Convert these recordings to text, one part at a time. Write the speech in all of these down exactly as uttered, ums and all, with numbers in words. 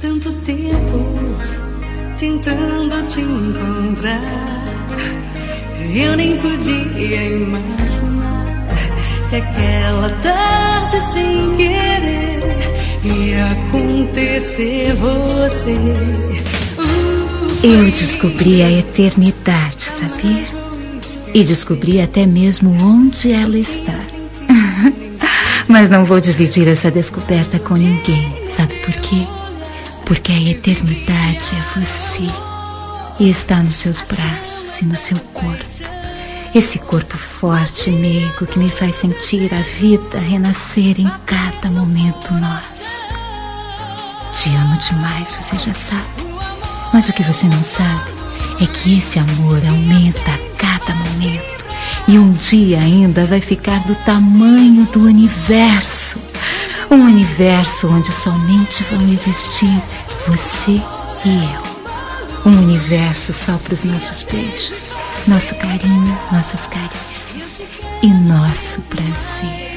Tanto tempo tentando te encontrar, eu nem podia imaginar que aquela tarde sem querer ia acontecer você. Uh, eu descobri a eternidade, sabia? E descobri até mesmo onde ela está. Mas não vou dividir essa descoberta com ninguém. Sabe por quê? Porque a eternidade é você. E está nos seus braços e no seu corpo. Esse corpo forte e meigo que me faz sentir a vida renascer em cada momento nosso. Te amo demais, você já sabe. Mas o que você não sabe é que esse amor aumenta a cada momento. E um dia ainda vai ficar do tamanho do universo. Um universo onde somente vão existir você e eu. Um universo só para os nossos beijos, nosso carinho, nossas carícias e nosso prazer.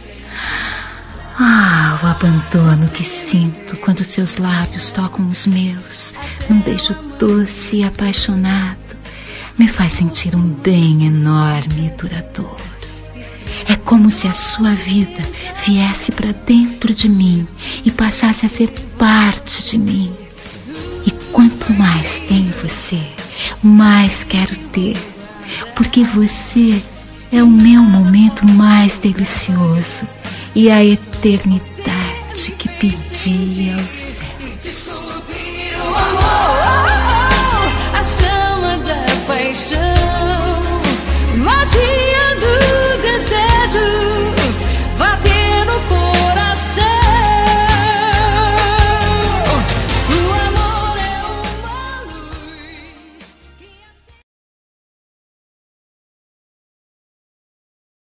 Ah, o abandono que sinto quando seus lábios tocam os meus, num beijo doce e apaixonado, me faz sentir um bem enorme e duradouro. É como se a sua vida viesse para dentro de mim e passasse a ser parte de mim. E quanto mais tenho você, mais quero ter, porque você é o meu momento mais delicioso e a eternidade que pedi aos céus.